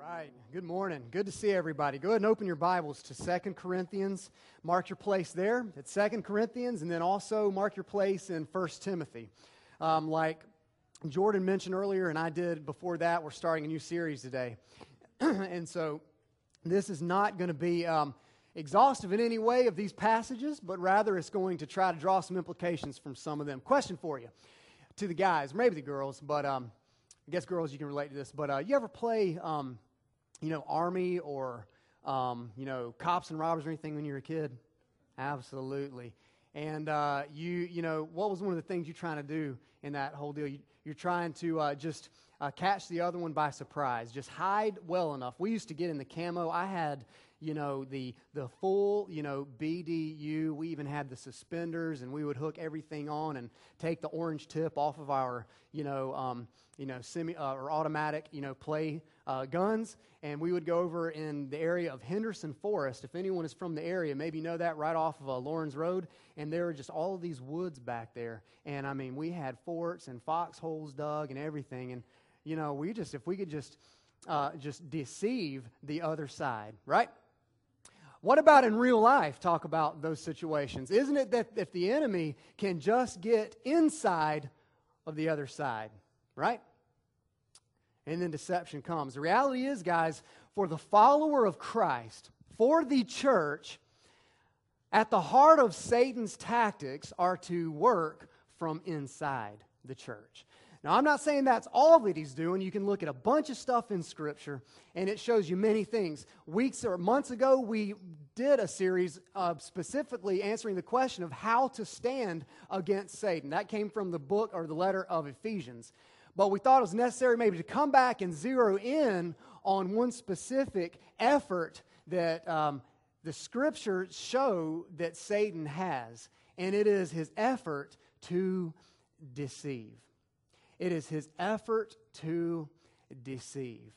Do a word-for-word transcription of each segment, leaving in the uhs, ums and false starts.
right. Good morning. Good to see everybody. Go ahead and open your Bibles to Second Corinthians. Mark your place there at Second Corinthians, and then also mark your place in First Timothy. Um, like Jordan mentioned earlier, and I did before that, we're starting a new series today. And so this is not going to be um, exhaustive in any way of these passages, but rather it's going to try to draw some implications from some of them. Question for you, to the guys, maybe the girls, but um, I guess girls, you can relate to this, but uh, you ever play, um, you know, Army or, um, you know, Cops and Robbers or anything when you were a kid? Absolutely. And uh, you, you know, what was one of the things you're trying to do in that whole deal? You, you're trying to uh, just uh, catch the other one by surprise. Just hide well enough. We used to get in the camo. I had, you know, the the full, you know, B D U. We even had the suspenders, and we would hook everything on and take the orange tip off of our, you know, um, you know, semi uh, or automatic, you know, play uh, guns, and we would go over in the area of Henderson Forest. If anyone is from the area, maybe you know that, right off of uh, Lawrence Road, and there were just all of these woods back there, and I mean, we had forts and foxholes dug and everything, and you know, we just, if we could just, uh, just deceive the other side, right? What about in real life? Talk about those situations. Isn't it that if the enemy can just get inside of the other side, right? And then deception comes. The reality is, guys, for the follower of Christ, for the church, at the heart of Satan's tactics are to work from inside the church. Now, I'm not saying that's all that he's doing. You can look at a bunch of stuff in Scripture, and it shows you many things. Weeks or months ago, we did a series uh, specifically answering the question of how to stand against Satan. That came from the book or the letter of Ephesians. But we thought it was necessary maybe to come back and zero in on one specific effort that um, the Scriptures show that Satan has, and it is his effort to deceive. It is his effort to deceive.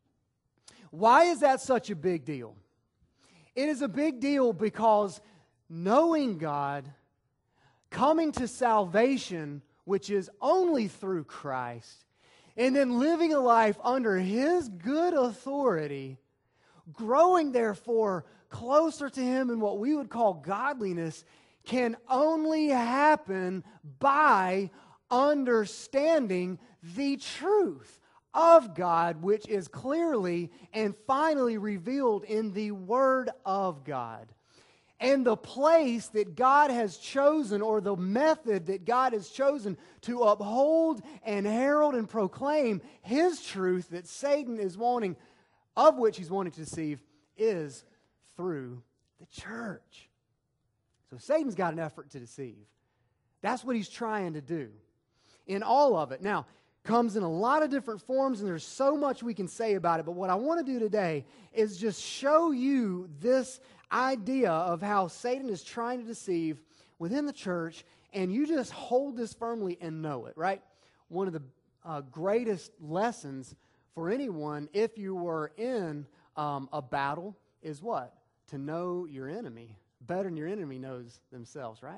Why is that such a big deal? It is a big deal because knowing God, coming to salvation, which is only through Christ, and then living a life under His good authority, growing therefore closer to Him in what we would call godliness, can only happen by understanding the truth of God, which is clearly and finally revealed in the Word of God. And the place that God has chosen, or the method that God has chosen to uphold and herald and proclaim His truth that Satan is wanting, of which he's wanting to deceive, is through the church. So Satan's got an effort to deceive. That's what he's trying to do. In all of it. Now, comes in a lot of different forms, and there's so much we can say about it, but what I want to do today is just show you this idea of how Satan is trying to deceive within the church, and you just hold this firmly and know it, right? One of the uh, greatest lessons for anyone, if you were in um, a battle, is what? To know your enemy better than your enemy knows themselves, right?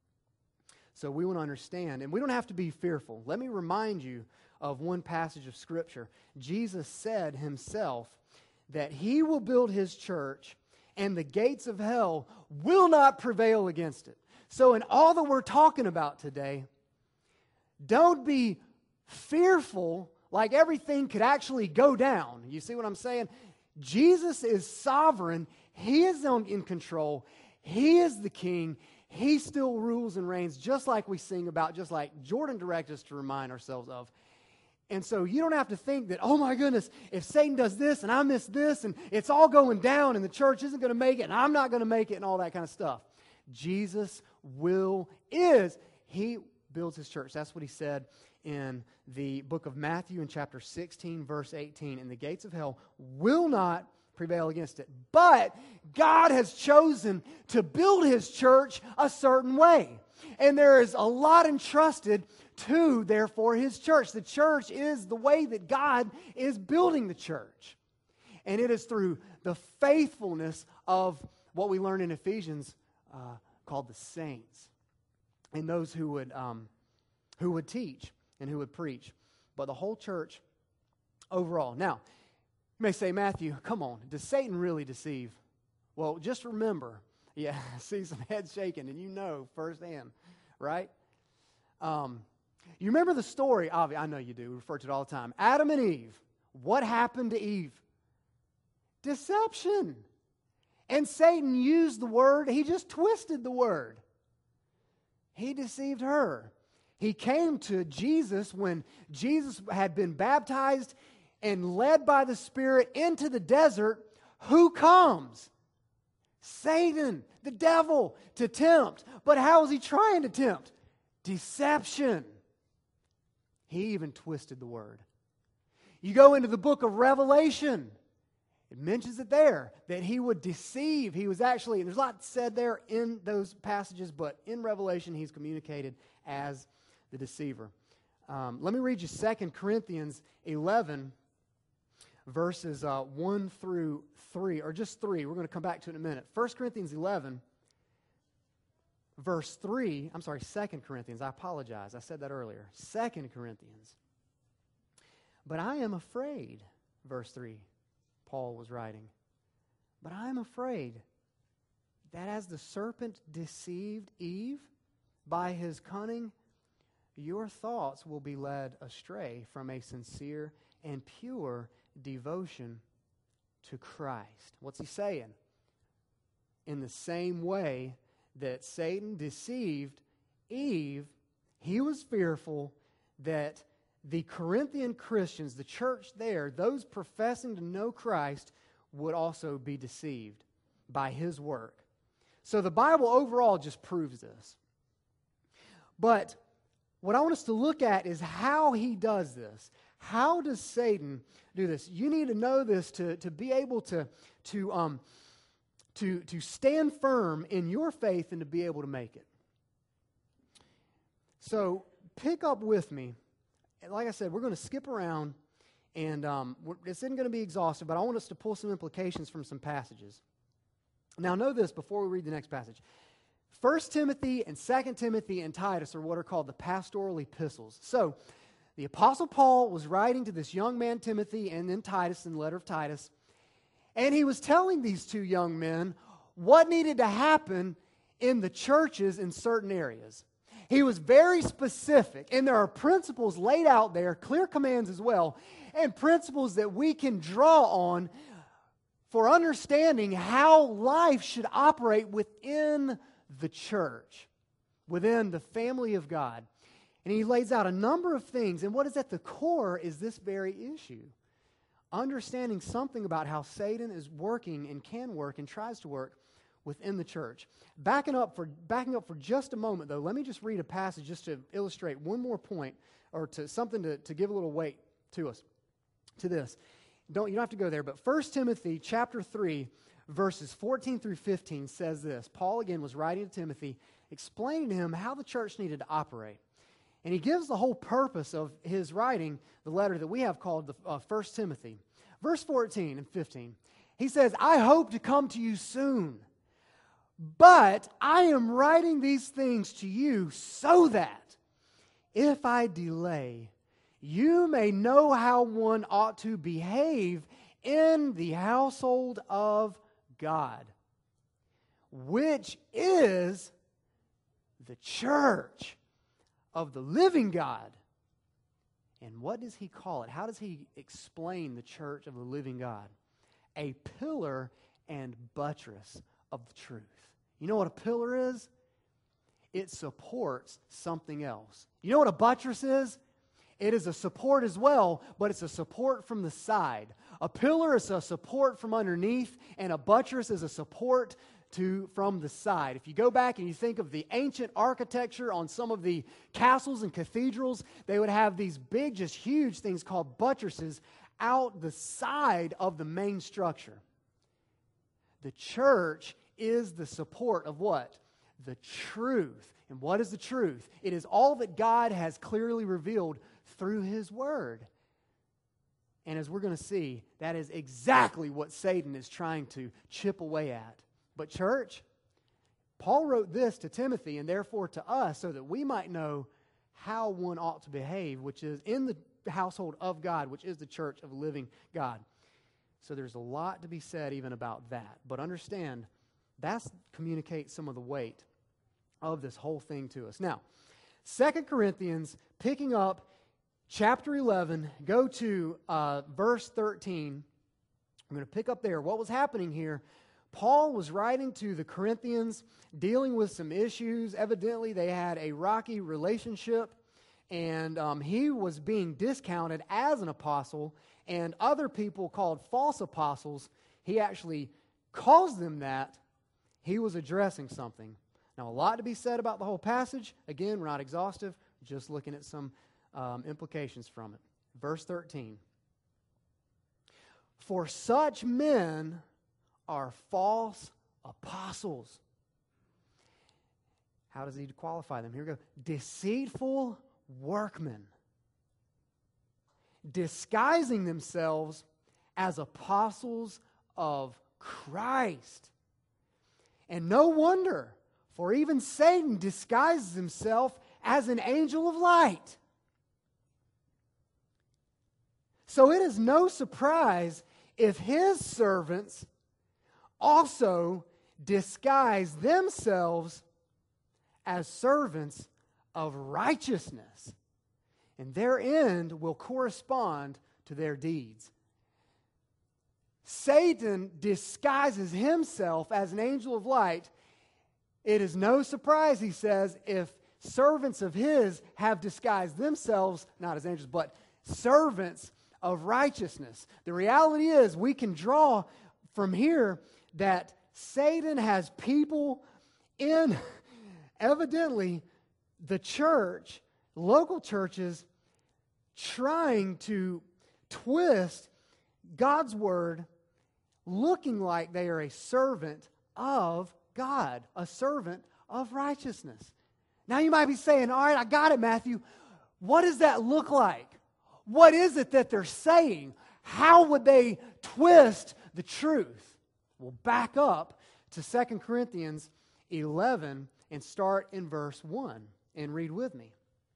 So we want to understand, and we don't have to be fearful. Let me remind you of one passage of Scripture. Jesus said Himself that He will build His church, and the gates of hell will not prevail against it. So in all that we're talking about today, don't be fearful like everything could actually go down. You see what I'm saying? Jesus is sovereign. He is in control. He is the King. He still rules and reigns, just like we sing about, just like Jordan directs us to remind ourselves of. And so you don't have to think that, oh my goodness, if Satan does this and I miss this and it's all going down and the church isn't going to make it and I'm not going to make it and all that kind of stuff. Jesus will, is, He builds His church. That's what He said in the book of Matthew in chapter sixteen, verse eighteen. And the gates of hell will not prevail against it. But God has chosen to build His church a certain way. And there is a lot entrusted to, therefore, His church. The church is the way that God is building the church. And it is through the faithfulness of what we learn in Ephesians uh, called the saints. And those who would, um, who would teach and who would preach. But the whole church overall. Now, You may say, Matthew, come on, does Satan really deceive? Well, just remember, yeah, I see some heads shaking, and you know firsthand, right? Um, you remember the story, I know you do, we refer to it all the time. Adam and Eve, what happened to Eve? Deception. And Satan used the word, he just twisted the word. He deceived her. He came to Jesus when Jesus had been baptized and led by the Spirit into the desert. Who comes? Satan, the devil, to tempt. But how is he trying to tempt? Deception. He even twisted the word. You go into the book of Revelation. It mentions it there, that he would deceive. He was actually, and there's a lot said there in those passages, but in Revelation he's communicated as the deceiver. Um, let me read you Second Corinthians eleven, verses uh, one through three, or just three. We're going to come back to it in a minute. First Corinthians eleven, verse three. I'm sorry, Second Corinthians. I apologize. I said that earlier. Second Corinthians. But I am afraid, verse three, Paul was writing. But I am afraid that as the serpent deceived Eve by his cunning, your thoughts will be led astray from a sincere and pure devotion to Christ. What's he saying? In the same way that Satan deceived Eve, he was fearful that the Corinthian Christians, the church there, those professing to know Christ, would also be deceived by his work. So the Bible overall just proves this. But what I want us to look at is how he does this. How does Satan do this? You need to know this to, to be able to, to, um, to, to stand firm in your faith and to be able to make it. So pick up with me. Like I said, we're going to skip around, and um, this isn't going to be exhaustive, but I want us to pull some implications from some passages. Now know this before we read the next passage. First Timothy and Second Timothy and Titus are what are called the pastoral epistles. So, the Apostle Paul was writing to this young man Timothy and then Titus in the letter of Titus, and he was telling these two young men what needed to happen in the churches in certain areas. He was very specific, and there are principles laid out there, clear commands as well, and principles that we can draw on for understanding how life should operate within the church, within the family of God. And he lays out a number of things, and what is at the core is this very issue. Understanding something about how Satan is working and can work and tries to work within the church. Backing up for backing up for just a moment, though, let me just read a passage just to illustrate one more point, or to something to, to give a little weight to us, to this. Don't you don't have to go there, but First Timothy chapter three, verses fourteen through fifteen says this. Paul, again, was writing to Timothy, explaining to him how the church needed to operate. And he gives the whole purpose of his writing, the letter that we have called the uh, First Timothy. Verse fourteen and fifteen, he says, I hope to come to you soon, but I am writing these things to you so that if I delay, you may know how one ought to behave in the household of God, which is the church of the living God. And what does he call it? How does he explain the church of the living God? A pillar and buttress of the truth. You know what a pillar is? It supports something else. You know what a buttress is? It is a support as well, but it's a support from the side. A pillar is a support from underneath, and a buttress is a support to from the side. If you go back and you think of the ancient architecture on some of the castles and cathedrals, they would have these big, just huge things called buttresses out the side of the main structure. The church is the support of what? The truth. And what is the truth? It is all that God has clearly revealed through His Word. And as we're going to see, that is exactly what Satan is trying to chip away at. But church, Paul wrote this to Timothy and therefore to us so that we might know how one ought to behave, which is in the household of God, which is the church of the living God. So there's a lot to be said even about that. But understand, that's communicates some of the weight of this whole thing to us. Now, Second Corinthians, picking up chapter eleven, go to uh, verse thirteen. I'm going to pick up there. What was happening here? Paul was writing to the Corinthians, dealing with some issues. Evidently, they had a rocky relationship, and um, he was being discounted as an apostle, and other people called false apostles, he actually calls them that. He was addressing something. Now, a lot to be said about the whole passage. Again, we're not exhaustive, just looking at some um, implications from it. Verse thirteen. For such men are false apostles. How does he qualify them? Here we go. Deceitful workmen, disguising themselves as apostles of Christ. And no wonder, for even Satan disguises himself as an angel of light. So it is no surprise if his servants also disguise themselves as servants of righteousness, and their end will correspond to their deeds. Satan disguises himself as an angel of light. It is no surprise, he says, if servants of his have disguised themselves, not as angels, but servants of righteousness. The reality is, we can draw from here that Satan has people in, evidently, the church, local churches, trying to twist God's word, looking like they are a servant of God, a servant of righteousness. Now you might be saying, all right, I got it, Matthew. What does that look like? What is it that they're saying? How would they twist the truth? We'll back up to Second Corinthians eleven and start in verse one and read with me.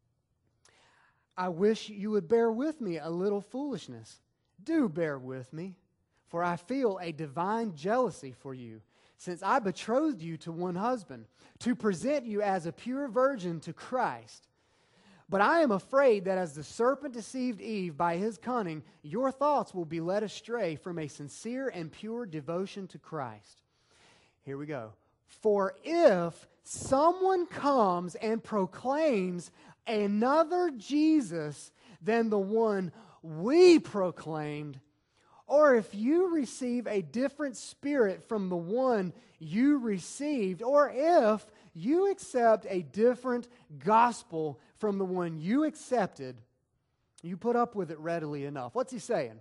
I wish you would bear with me a little foolishness. Do bear with me, for I feel a divine jealousy for you, since I betrothed you to one husband, to present you as a pure virgin to Christ. But I am afraid that as the serpent deceived Eve by his cunning, your thoughts will be led astray from a sincere and pure devotion to Christ. Here we go. For if someone comes and proclaims another Jesus than the one we proclaimed, or if you receive a different spirit from the one you received, or if you accept a different gospel from the one you accepted, you put up with it readily enough. What's he saying?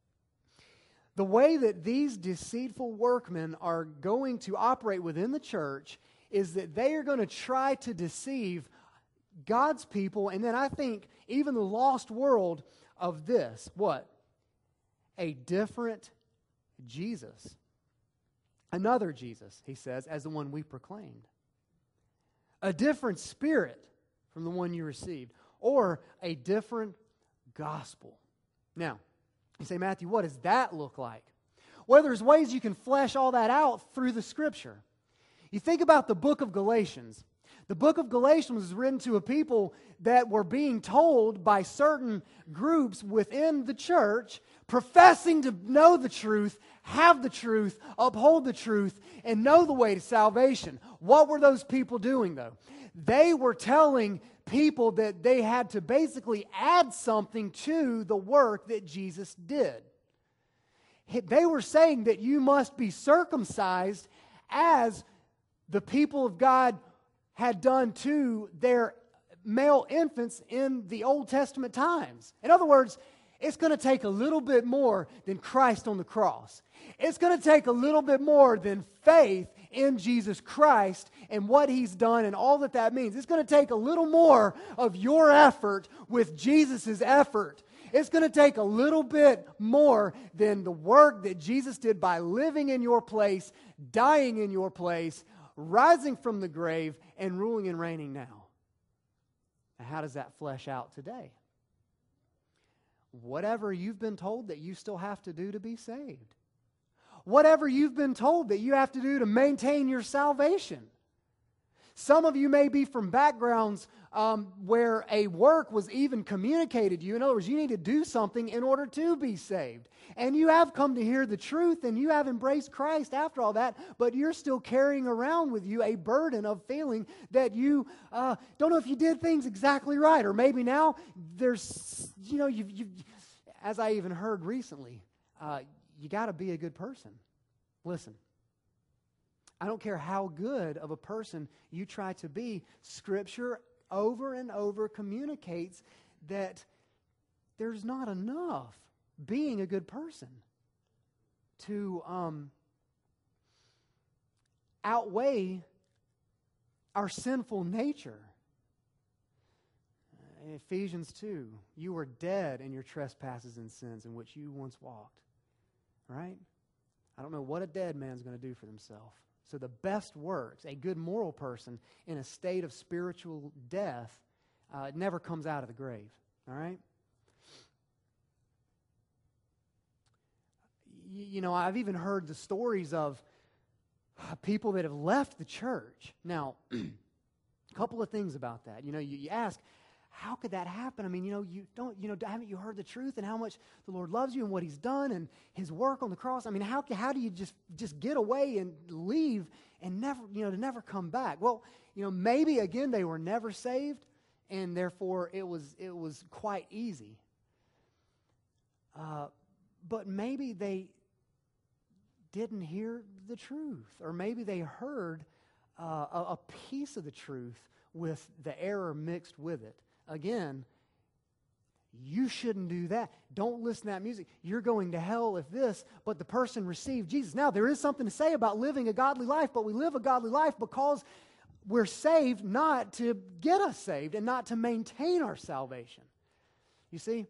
The way that these deceitful workmen are going to operate within the church is that they are going to try to deceive God's people, and then I think even the lost world, of this. What? A different Jesus. Another Jesus, he says, as the one we proclaimed. A different spirit from the one you received. Or a different gospel. Now, you say, Matthew, what does that look like? Well, there's ways you can flesh all that out through the Scripture. You think about the book of Galatians. The book of Galatians was written to a people that were being told by certain groups within the church, professing to know the truth, have the truth, uphold the truth, and know the way to salvation. What were those people doing, though? They were telling people that they had to basically add something to the work that Jesus did. They were saying that you must be circumcised as the people of God had done to their male infants in the Old Testament times. In other words, it's going to take a little bit more than Christ on the cross. It's going to take a little bit more than faith in Jesus Christ and what He's done and all that that means. It's going to take a little more of your effort with Jesus' effort. It's going to take a little bit more than the work that Jesus did by living in your place, dying in your place, rising from the grave, and ruling and reigning now. Now, how does that flesh out today? whatever you've been told that you still have to do to be saved. Whatever you've been told that you have to do to maintain your salvation. Some of you may be from backgrounds um, where a work was even communicated to you. In other words, you need to do something in order to be saved. And you have come to hear the truth and you have embraced Christ after all that, but you're still carrying around with you a burden of feeling that you uh, don't know if you did things exactly right. Or maybe now there's, you know, you've, you've as I even heard recently, uh, you got to be a good person. Listen. I don't care how good of a person you try to be, Scripture over and over communicates that there's not enough being a good person to um, outweigh our sinful nature. In Ephesians two, you were dead in your trespasses and sins in which you once walked. Right? I don't know what a dead man's going to do for themselves. So the best works, a good moral person in a state of spiritual death, uh, never comes out of the grave. All right? You, you know, I've even heard the stories of people that have left the church. Now, a couple of things about that. You know, you, you ask, how could that happen? I mean, you know, you don't, you know, haven't you heard the truth and how much the Lord loves you and what He's done and His work on the cross? I mean, how how do you just just get away and leave and never, you know, to never come back? Well, you know, maybe again they were never saved, and therefore it was it was quite easy. Uh, but maybe they didn't hear the truth, or maybe they heard uh, a, a piece of the truth with the error mixed with it. Again, you shouldn't do that. Don't listen to that music. You're going to hell if this, but the person received Jesus. Now, there is something to say about living a godly life, but we live a godly life because we're saved not to get us saved and not to maintain our salvation. You see?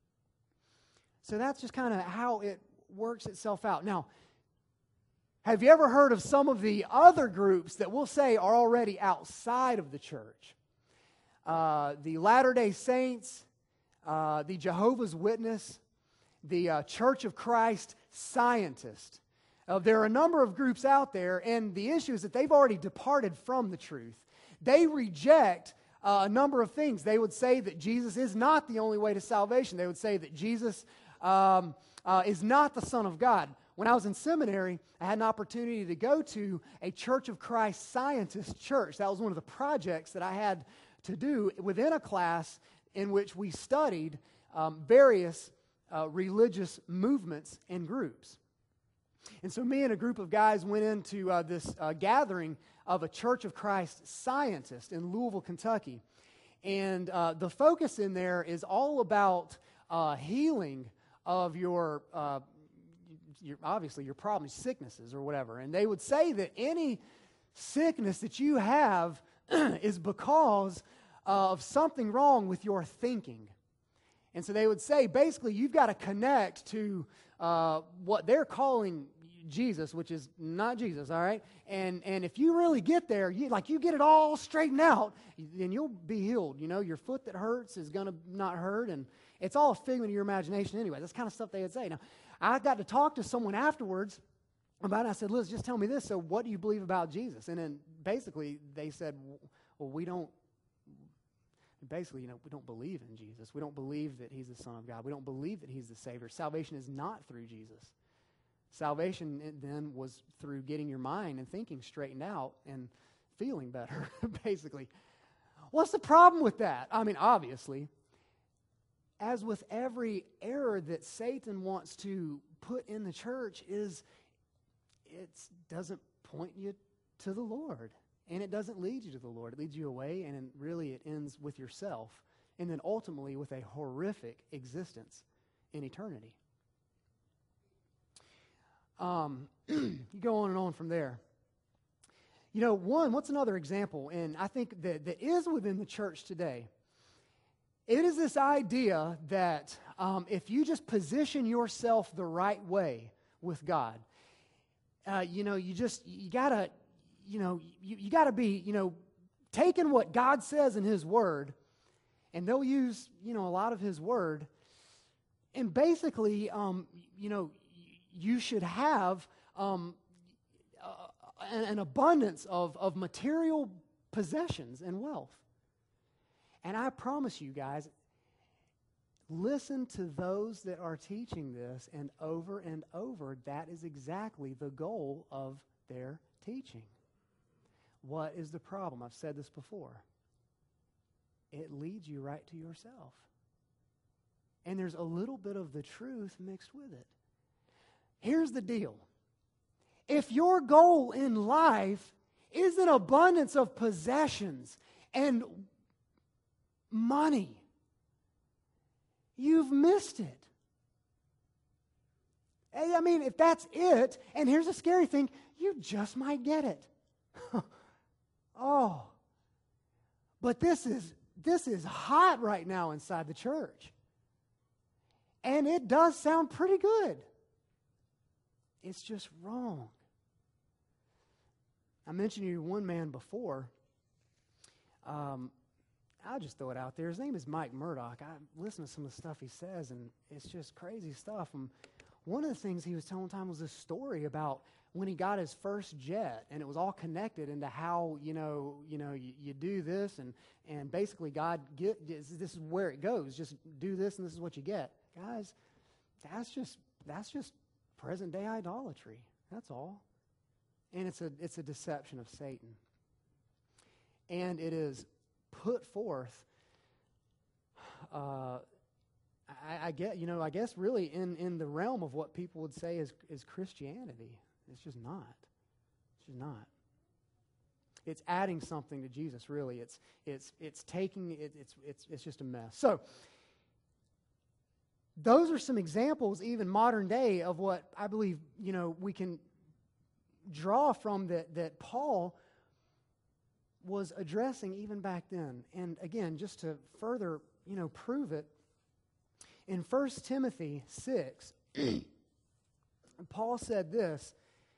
So that's just kind of how it works itself out. Now, have you ever heard of some of the other groups that we'll say are already outside of the church? Uh, the Latter-day Saints, uh, the Jehovah's Witness, the uh, Church of Christ Scientist. Uh, there are a number of groups out there, and the issue is that they've already departed from the truth. They reject uh, a number of things. They would say that Jesus is not the only way to salvation. They would say that Jesus um, uh, is not the Son of God. When I was in seminary, I had an opportunity to go to a Church of Christ Scientist church. That was one of the projects that I had to do within a class in which we studied um, various uh, religious movements and groups. And so me and a group of guys went into uh, this uh, gathering of a Church of Christ Scientist in Louisville, Kentucky. And uh, the focus in there is all about uh, healing of your, uh, your, obviously your problems, sicknesses or whatever. And they would say that any sickness that you have is because of something wrong with your thinking. And so they would say, basically, you've got to connect to uh, what they're calling Jesus, which is not Jesus, all right? And and if you really get there, you like you get it all straightened out, then you'll be healed. You know, your foot that hurts is going to not hurt, and it's all a figment of your imagination anyway. That's kind of stuff they would say. Now, I got to talk to someone afterwards about it. I said, Liz, just tell me this. So what do you believe about Jesus? And then basically they said, well, we don't, basically, you know, we don't believe in Jesus. We don't believe that He's the Son of God. We don't believe that He's the Savior. Salvation is not through Jesus. Salvation then was through getting your mind and thinking straightened out and feeling better, basically. What's the problem with that? I mean, obviously, as with every error that Satan wants to put in the church, is it doesn't point you to the Lord. And it doesn't lead you to the Lord. It leads you away, and really it ends with yourself, and then ultimately with a horrific existence in eternity. Um, you go on and on from there. You know, one, what's another example? And I think that, that is within the church today. It is this idea that um, if you just position yourself the right way with God, uh, you know, you just, you gotta, you know, you, you gotta be, you know, taking what God says in His Word, and they'll use, you know, a lot of His Word, and basically, um, you know, you should have um, uh, an, an abundance of, of material possessions and wealth. And I promise you guys, listen to those that are teaching this, and over and over, that is exactly the goal of their teaching. What is the problem? I've said this before. It leads you right to yourself. And there's a little bit of the truth mixed with it. Here's the deal. If your goal in life is an abundance of possessions and money, you've missed it. I mean, if that's it, and here's a scary thing, you just might get it. Oh. But this is this is hot right now inside the church. And it does sound pretty good. It's just wrong. I mentioned you one man before. Um, I'll just throw it out there. His name is Mike Murdoch. I listen to some of the stuff he says, and it's just crazy stuff. And one of the things he was telling time was this story about when he got his first jet, and it was all connected into how, you know, you know, you, you do this, and, and basically God, get, this is where it goes. Just do this, and this is what you get. Guys, that's just that's just present-day idolatry. That's all. And it's a it's a deception of Satan. And it is put forth, uh, I, I get, you know, I guess really in, in the realm of what people would say is, is Christianity. It's just not. It's just not. It's adding something to Jesus, really. It's it's it's taking it, it's it's it's just a mess. So those are some examples, even modern day, of what I believe, you know, we can draw from that that Paul was addressing even back then. And again, just to further, you know, prove it, in First Timothy six, Paul said this,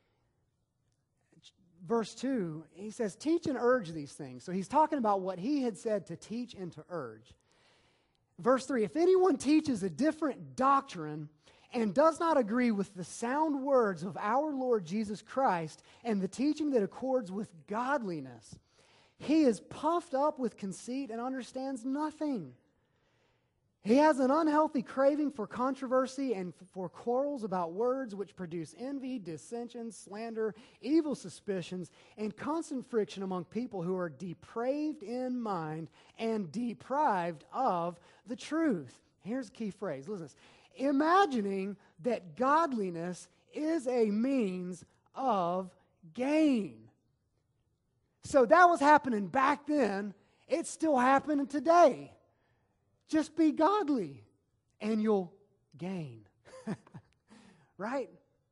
verse two, he says, teach and urge these things. So he's talking about what he had said to teach and to urge. Verse three, if anyone teaches a different doctrine and does not agree with the sound words of our Lord Jesus Christ and the teaching that accords with godliness, he is puffed up with conceit and understands nothing. He has an unhealthy craving for controversy and for quarrels about words which produce envy, dissension, slander, evil suspicions, and constant friction among people who are depraved in mind and deprived of the truth. Here's a key phrase. Listen to this. Imagining that godliness is a means of gain. So that was happening back then. It's still happening today. Just be godly and you'll gain. Right?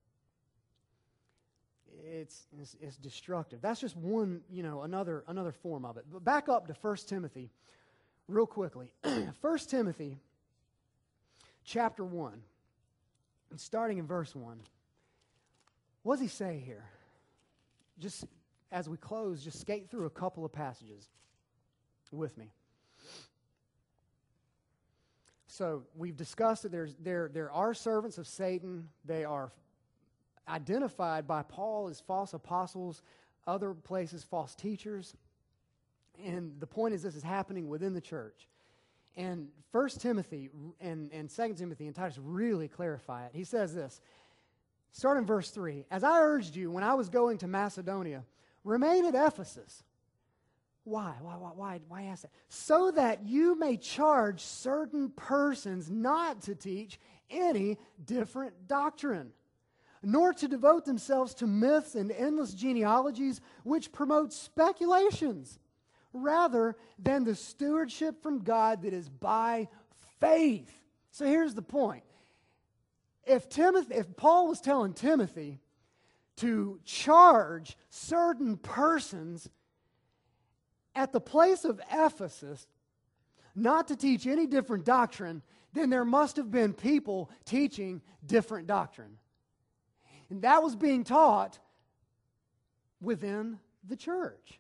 It's, it's it's destructive. That's just one, you know, another another form of it. But back up to First Timothy real quickly. First Timothy chapter one, and starting in verse one. What does he say here? Just as we close, just skate through a couple of passages with me. So we've discussed that there's, there, there are servants of Satan. They are identified by Paul as false apostles, other places false teachers. And the point is this is happening within the church. And First Timothy and, and Second Timothy and Titus really clarify it. He says this, starting in verse three, as I urged you when I was going to Macedonia, remain at Ephesus. Why? Why, why, why, why ask that? So that you may charge certain persons not to teach any different doctrine, nor to devote themselves to myths and endless genealogies which promote speculations, rather than the stewardship from God that is by faith. So here's the point. If Timothy, if Paul was telling Timothy to charge certain persons at the place of Ephesus not to teach any different doctrine, then there must have been people teaching different doctrine. And that was being taught within the church.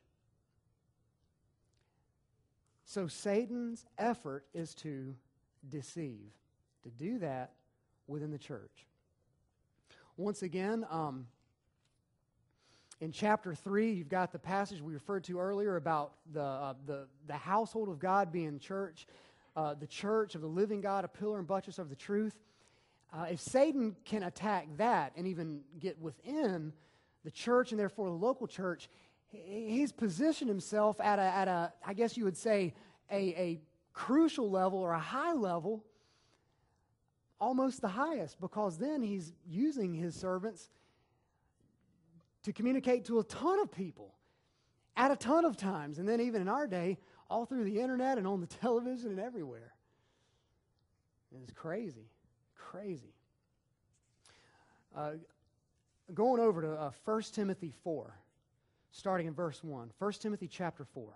So Satan's effort is to deceive. to do that within the church. Once again, um, in chapter three, you've got the passage we referred to earlier about the, uh, the, the household of God being church, uh, the church of the living God, a pillar and buttress of the truth. Uh, if Satan can attack that and even get within the church and therefore the local church, he's positioned himself at a, at a I guess you would say, a, a crucial level or a high level, almost the highest, because then he's using his servants to communicate to a ton of people at a ton of times. And then even in our day, all through the internet and on the television and everywhere. It's crazy, crazy. Uh, going over to uh, First Timothy four, starting in verse one. First Timothy chapter four.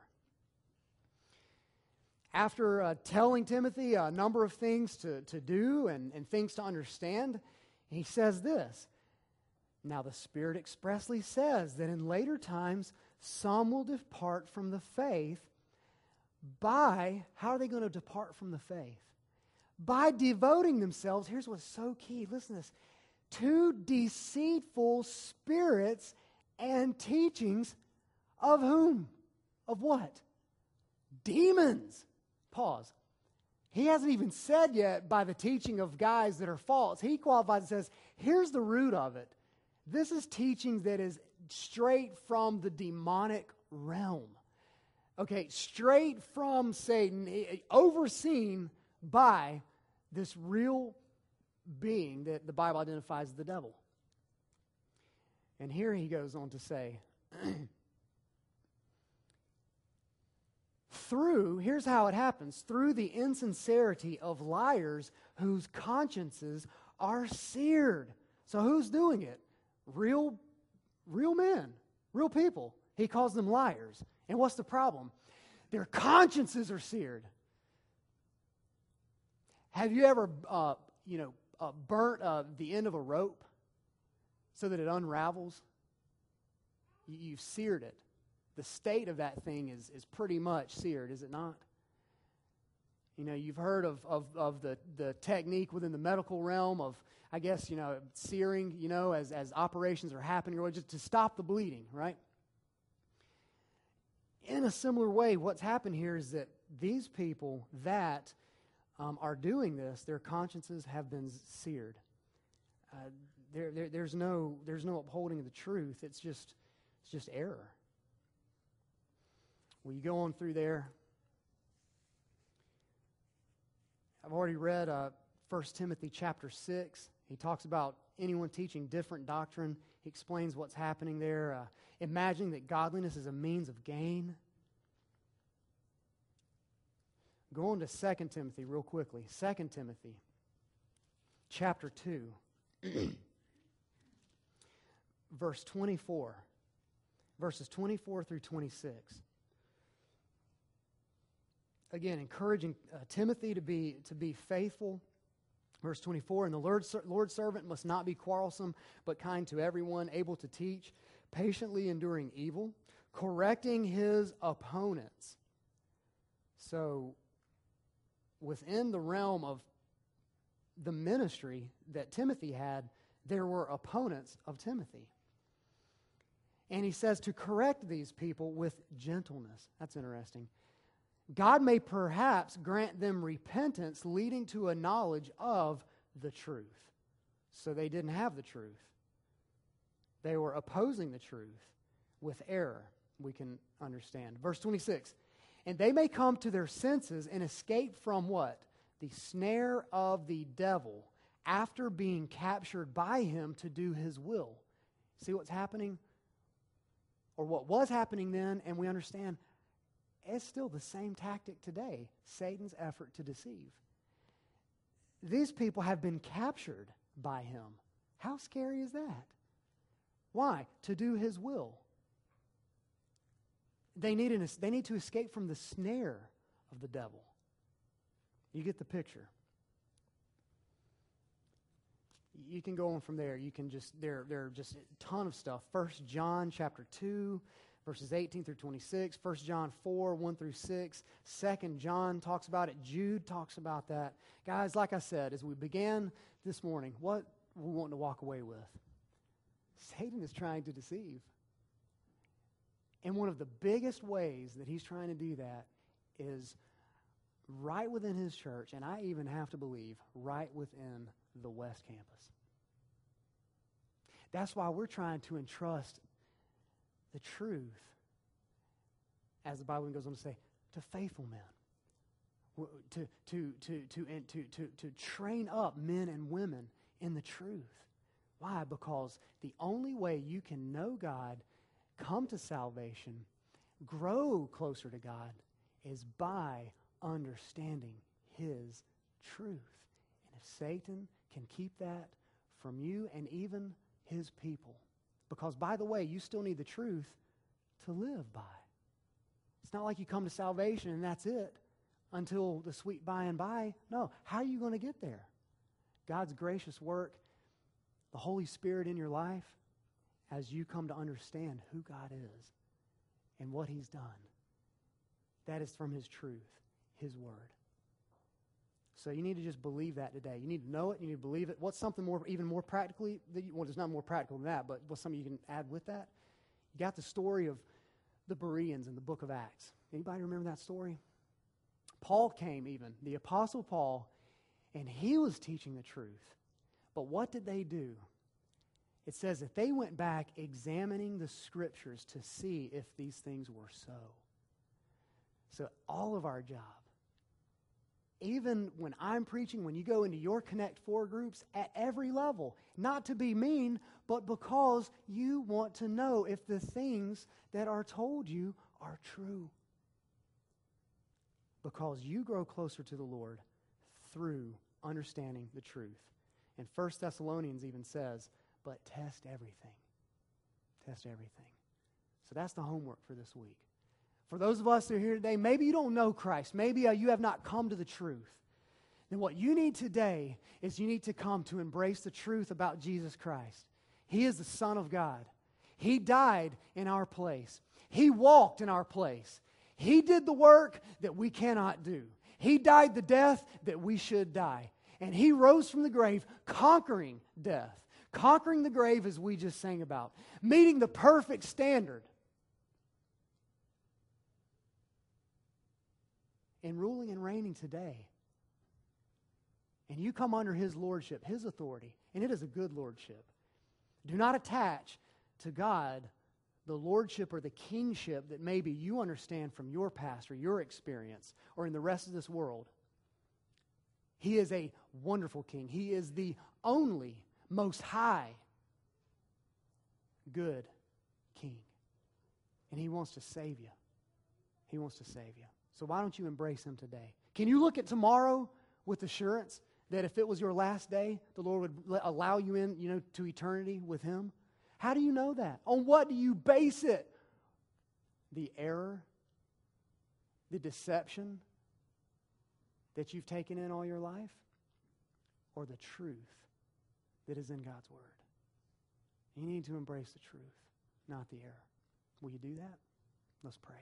After uh, telling Timothy a number of things to, to do and, and things to understand, he says this, "Now the Spirit expressly says that in later times some will depart from the faith by," how are they going to depart from the faith? "By devoting themselves," here's what's so key, listen to this, "to deceitful spirits and teachings of whom?" Of what? Demons. Pause. He hasn't even said yet by the teaching of guys that are false. He qualifies and says, here's the root of it. This is teaching that is straight from the demonic realm. Okay, straight from Satan, overseen by this real being that the Bible identifies as the devil. And here he goes on to say, through, here's how it happens, through the insincerity of liars whose consciences are seared. So who's doing it? Real, real men, real people. He calls them liars. And what's the problem? Their consciences are seared. Have you ever, uh, you know, uh, burnt uh, the end of a rope so that it unravels? You, you've seared it. The state of that thing is, is pretty much seared, is it not? You know, you've heard of, of, of the, the technique within the medical realm of, I guess, you know, searing, you know, as, as operations are happening, or just to stop the bleeding, right? In a similar way, what's happened here is that these people that um, are doing this, their consciences have been seared. Uh, there, there, there's no, there's no upholding of the truth. It's just, it's just error. Well, you go on through there. I've already read uh, First Timothy chapter six. He talks about anyone teaching different doctrine. He explains what's happening there, uh, imagining that godliness is a means of gain. Go on to Second Timothy real quickly. Second Timothy chapter two, verse twenty-four. Verses twenty-four through twenty-six. Again, encouraging uh, Timothy to be to be faithful. Verse twenty-four, "And the Lord's, Lord's servant must not be quarrelsome, but kind to everyone, able to teach, patiently enduring evil, correcting his opponents." So, within the realm of the ministry that Timothy had, there were opponents of Timothy. And he says to correct these people with gentleness. That's interesting. God may perhaps grant them repentance leading to a knowledge of the truth. So they didn't have the truth. They were opposing the truth with error, we can understand. Verse twenty-six, "And they may come to their senses and escape from" what? "The snare of the devil, after being captured by him to do his will." See what's happening? Or what was happening then, and we understand it's still the same tactic today, Satan's effort to deceive. These people have been captured by him. How scary is that? Why? To do his will. They need, an, they need to escape from the snare of the devil. You get the picture. You can go on from there. You can just, there, there are just a ton of stuff. First John chapter two, verses eighteen through twenty-six, First John four, one through six, Second John talks about it, Jude talks about that. Guys, like I said, as we began this morning, what we want to walk away with? Satan is trying to deceive. And one of the biggest ways that he's trying to do that is right within his church, and I even have to believe right within the West Campus. That's why we're trying to entrust the truth, as the Bible goes on to say, to faithful men, to, to, to, to, and to, to, to train up men and women in the truth. Why? Because the only way you can know God, come to salvation, grow closer to God, is by understanding His truth. And if Satan can keep that from you and even his people, because, by the way, you still need the truth to live by. It's not like you come to salvation and that's it until the sweet by and by. No, how are you going to get there? God's gracious work, the Holy Spirit in your life, as you come to understand who God is and what He's done. That is from His truth, His Word. So you need to just believe that today. You need to know it. You need to believe it. What's something more, even more practically? That you, well, it's not more practical than that, but what's something you can add with that? You got the story of the Bereans in the book of Acts. Anybody remember that story? Paul came even, the Apostle Paul, and he was teaching the truth. But what did they do? It says that they went back examining the Scriptures to see if these things were so. So all of our job, even when I'm preaching, when you go into your Connect Four groups, at every level, not to be mean, but because you want to know if the things that are told you are true. Because you grow closer to the Lord through understanding the truth. And First Thessalonians even says, but test everything. Test everything. So that's the homework for this week. For those of us who are here today, maybe you don't know Christ. Maybe uh, you have not come to the truth. Then what you need today is you need to come to embrace the truth about Jesus Christ. He is the Son of God. He died in our place. He walked in our place. He did the work that we cannot do. He died the death that we should die. And He rose from the grave, conquering death. Conquering the grave, as we just sang about. Meeting the perfect standard. And ruling and reigning today. And you come under His lordship, His authority, and it is a good lordship. Do not attach to God the lordship or the kingship that maybe you understand from your past or your experience or in the rest of this world. He is a wonderful king. He is the only, most high, good king. And He wants to save you. He wants to save you. So why don't you embrace Him today? Can you look at tomorrow with assurance that if it was your last day, the Lord would let, allow you in, you know, to eternity with Him? How do you know that? On what do you base it? The error, the deception that you've taken in all your life, or the truth that is in God's Word? You need to embrace the truth, not the error. Will you do that? Let's pray.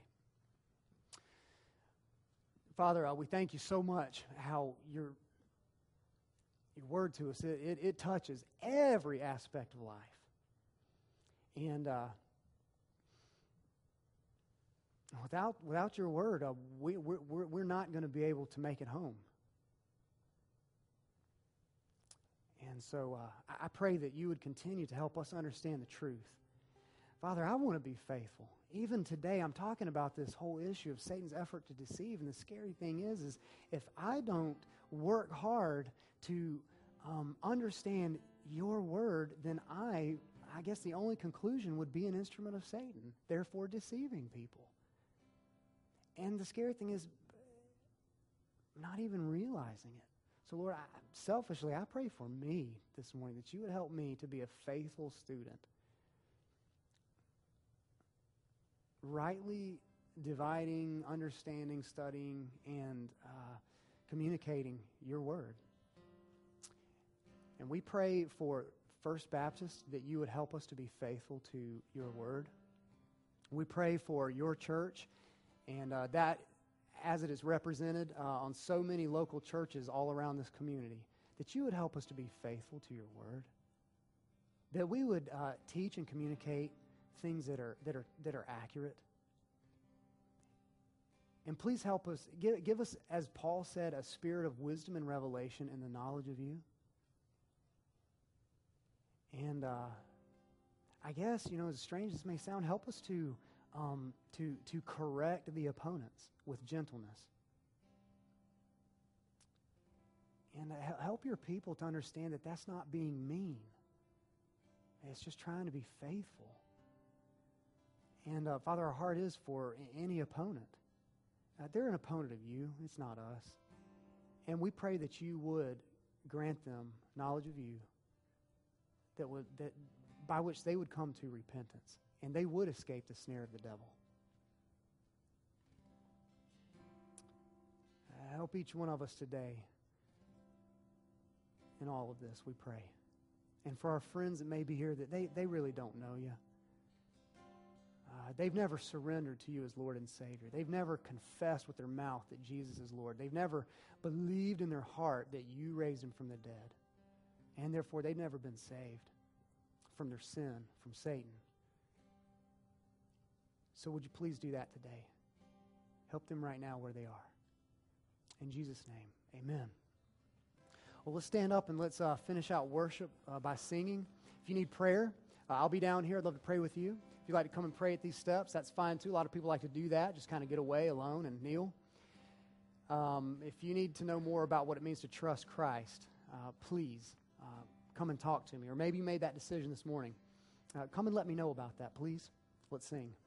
Father, uh, we thank You so much how your, your word to us, it, it, it touches every aspect of life. And uh, without, without Your word, uh, we, we're, we're, we're not going to be able to make it home. And so uh, I pray that You would continue to help us understand the truth. Father, I want to be faithful. Even today, I'm talking about this whole issue of Satan's effort to deceive. And the scary thing is, is if I don't work hard to um, understand Your word, then I, I guess the only conclusion would be an instrument of Satan, therefore deceiving people. And the scary thing is not even realizing it. So Lord, I, selfishly, I pray for me this morning that You would help me to be a faithful student. Rightly dividing, understanding, studying, and uh, communicating Your word. And we pray for First Baptist that You would help us to be faithful to Your word. We pray for your church and uh, that as it is represented uh, on so many local churches all around this community, that you would help us to be faithful to your word, that we would uh, teach and communicate things that are that are that are accurate. And please help us, give, give us, as Paul said, a spirit of wisdom and revelation in the knowledge of you. And uh, I guess, you know, as strange as this may sound, help us to um, to to correct the opponents with gentleness. And uh, help your people to understand that that's not being mean. It's just trying to be faithful. And uh, Father, our heart is for any opponent. Uh, they're an opponent of you. It's not us. And we pray that you would grant them knowledge of you, that would that by which they would come to repentance, and they would escape the snare of the devil. Uh, help each one of us today in all of this, we pray. And for our friends that may be here, that they, they really don't know you. Uh, they've never surrendered to you as Lord and Savior. They've never confessed with their mouth that Jesus is Lord. They've never believed in their heart that you raised him from the dead. And therefore, they've never been saved from their sin, from Satan. So would you please do that today? Help them right now where they are. In Jesus' name, amen. Well, let's stand up and let's uh, finish out worship uh, by singing. If you need prayer, uh, I'll be down here. I'd love to pray with you. If you'd like to come and pray at these steps, that's fine too. A lot of people like to do that, just kind of get away alone and kneel. Um, if you need to know more about what it means to trust Christ, uh, please uh, come and talk to me. Or maybe you made that decision this morning. Uh, come and let me know about that, please. Let's sing.